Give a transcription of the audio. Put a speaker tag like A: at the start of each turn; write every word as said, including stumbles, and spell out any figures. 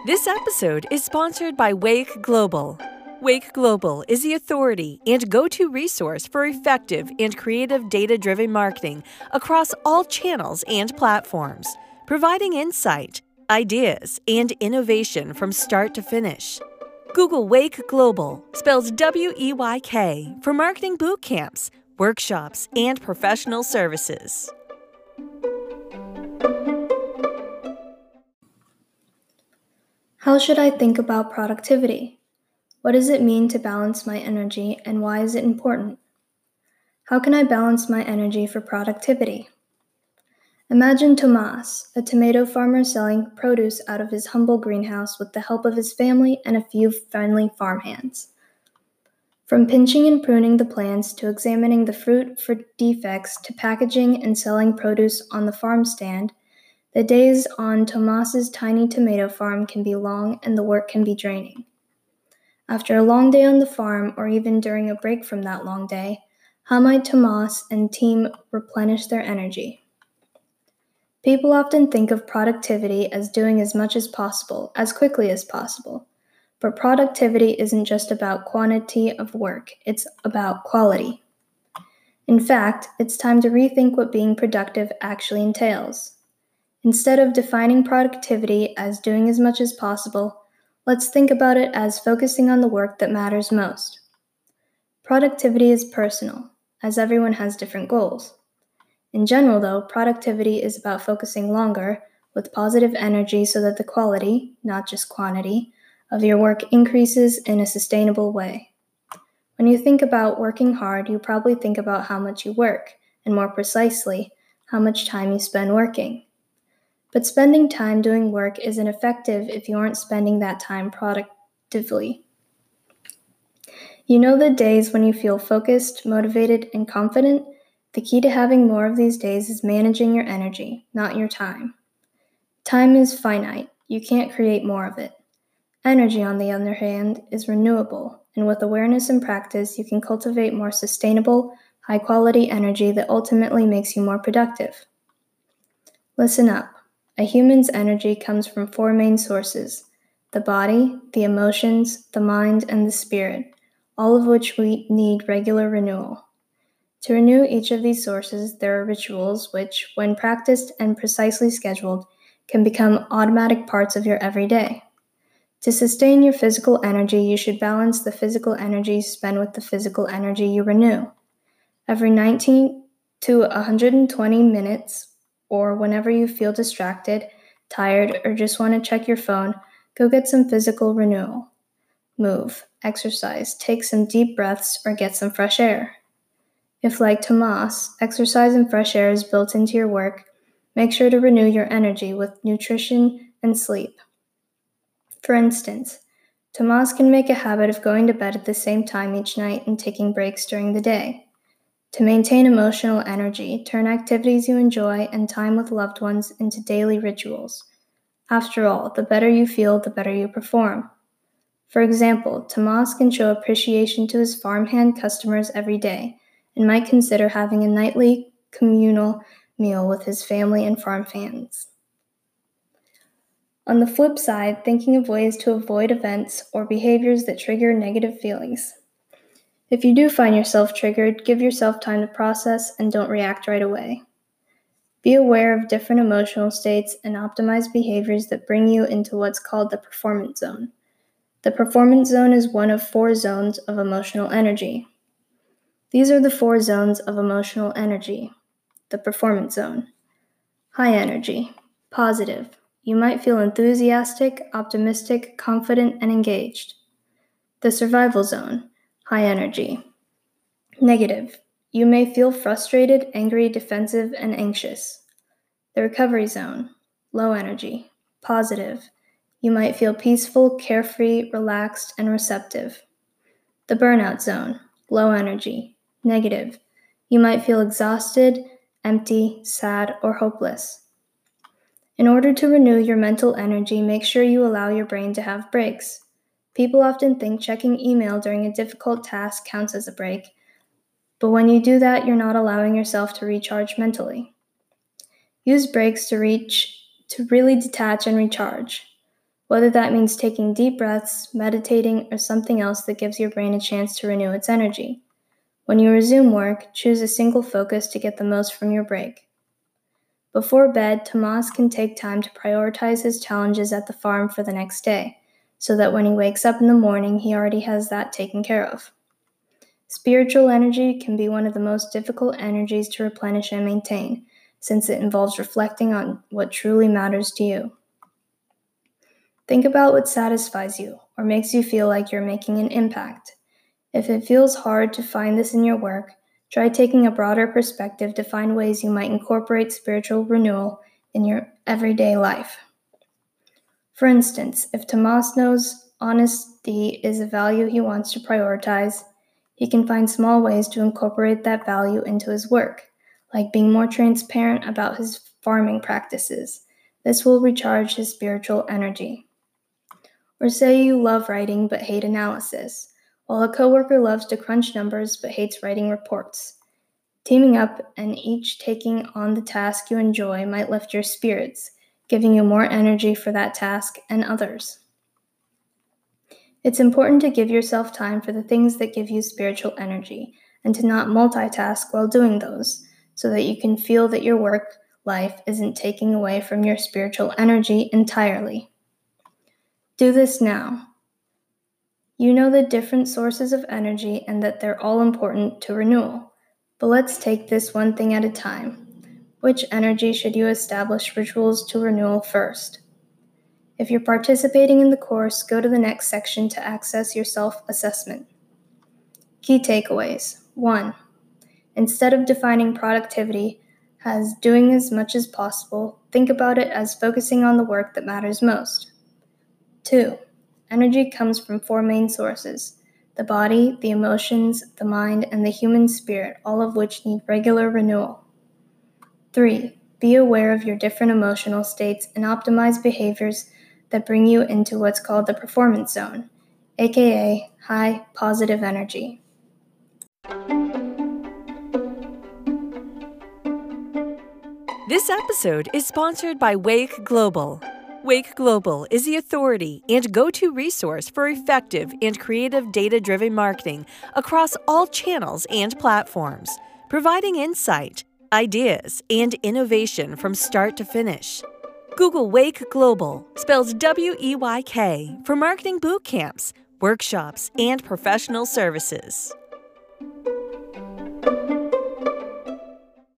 A: This episode is sponsored by Wake Global. Wake Global is the authority and go-to resource for effective and creative data-driven marketing across all channels and platforms, providing insight, ideas, and innovation from start to finish. Google Wake Global, spells W E Y K, for marketing boot camps, workshops, and professional services.
B: How should I think about productivity? What does it mean to balance my energy, and why is it important? How can I balance my energy for productivity? Imagine Tomas, a tomato farmer selling produce out of his humble greenhouse with the help of his family and a few friendly farmhands. From pinching and pruning the plants to examining the fruit for defects to packaging and selling produce on the farm stand, the days on Tomas's tiny tomato farm can be long and the work can be draining. After a long day on the farm, or even during a break from that long day, how might Tomas and team replenish their energy? People often think of productivity as doing as much as possible, as quickly as possible. But productivity isn't just about quantity of work, it's about quality. In fact, it's time to rethink what being productive actually entails. Instead of defining productivity as doing as much as possible, let's think about it as focusing on the work that matters most. Productivity is personal, as everyone has different goals. In general, though, productivity is about focusing longer with positive energy so that the quality, not just quantity, of your work increases in a sustainable way. When you think about working hard, you probably think about how much you work, and more precisely, how much time you spend working. But spending time doing work isn't effective if you aren't spending that time productively. You know the days when you feel focused, motivated, and confident? The key to having more of these days is managing your energy, not your time. Time is finite. You can't create more of it. Energy, on the other hand, is renewable, and with awareness and practice, you can cultivate more sustainable, high-quality energy that ultimately makes you more productive. Listen up. A human's energy comes from four main sources: the body, the emotions, the mind, and the spirit, all of which we need regular renewal. To renew each of these sources, there are rituals which, when practiced and precisely scheduled, can become automatic parts of your everyday. To sustain your physical energy, you should balance the physical energy you spend with the physical energy you renew. Every nineteen to one hundred twenty minutes, or whenever you feel distracted, tired, or just want to check your phone, go get some physical renewal. Move, exercise, take some deep breaths, or get some fresh air. If, like Tomas, exercise and fresh air is built into your work, make sure to renew your energy with nutrition and sleep. For instance, Tomas can make a habit of going to bed at the same time each night and taking breaks during the day. To maintain emotional energy, turn activities you enjoy and time with loved ones into daily rituals. After all, the better you feel, the better you perform. For example, Tomas can show appreciation to his farmhand customers every day and might consider having a nightly communal meal with his family and farmhands. On the flip side, thinking of ways to avoid events or behaviors that trigger negative feelings. If you do find yourself triggered, give yourself time to process and don't react right away. Be aware of different emotional states and optimize behaviors that bring you into what's called the performance zone. The performance zone is one of four zones of emotional energy. These are the four zones of emotional energy. The performance zone. High energy. Positive. You might feel enthusiastic, optimistic, confident, and engaged. The survival zone. High energy. Negative. You may feel frustrated, angry, defensive, and anxious. The recovery zone. Low energy. Positive. You might feel peaceful, carefree, relaxed, and receptive. The burnout zone. Low energy. Negative. You might feel exhausted, empty, sad, or hopeless. In order to renew your mental energy, make sure you allow your brain to have breaks. People often think checking email during a difficult task counts as a break, but when you do that, you're not allowing yourself to recharge mentally. Use breaks to reach to really detach and recharge. whether that means taking deep breaths, meditating, or something else that gives your brain a chance to renew its energy. When you resume work, choose a single focus to get the most from your break. Before bed, Tomas can take time to prioritize his challenges at the farm for the next day, so that when he wakes up in the morning, he already has that taken care of. Spiritual energy can be one of the most difficult energies to replenish and maintain, since it involves reflecting on what truly matters to you. Think about what satisfies you or makes you feel like you're making an impact. If it feels hard to find this in your work, try taking a broader perspective to find ways you might incorporate spiritual renewal in your everyday life. For instance, if Tomas knows honesty is a value he wants to prioritize, he can find small ways to incorporate that value into his work, like being more transparent about his farming practices. This will recharge his spiritual energy. Or say you love writing but hate analysis, while a coworker loves to crunch numbers but hates writing reports. Teaming up and each taking on the task you enjoy might lift your spirits, giving you more energy for that task and others. It's important to give yourself time for the things that give you spiritual energy and to not multitask while doing those, so that you can feel that your work life isn't taking away from your spiritual energy entirely. Do this now. You know the different sources of energy and that they're all important to renewal. But let's take this one thing at a time. Which energy should you establish rituals to renewal first? If you're participating in the course, go to the next section to access your self-assessment. Key takeaways. one. Instead of defining productivity as doing as much as possible, think about it as focusing on the work that matters most. two. Energy comes from four main sources: the body, the emotions, the mind, and the human spirit, all of which need regular renewal. three. Be aware of your different emotional states and optimize behaviors that bring you into what's called the performance zone, aka high positive energy.
A: This episode is sponsored by Wake Global. Wake Global is the authority and go-to resource for effective and creative data-driven marketing across all channels and platforms, providing insight, ideas, and innovation from start to finish. Google Wake Global, spelled W E Y K, for marketing boot camps, workshops, and professional services.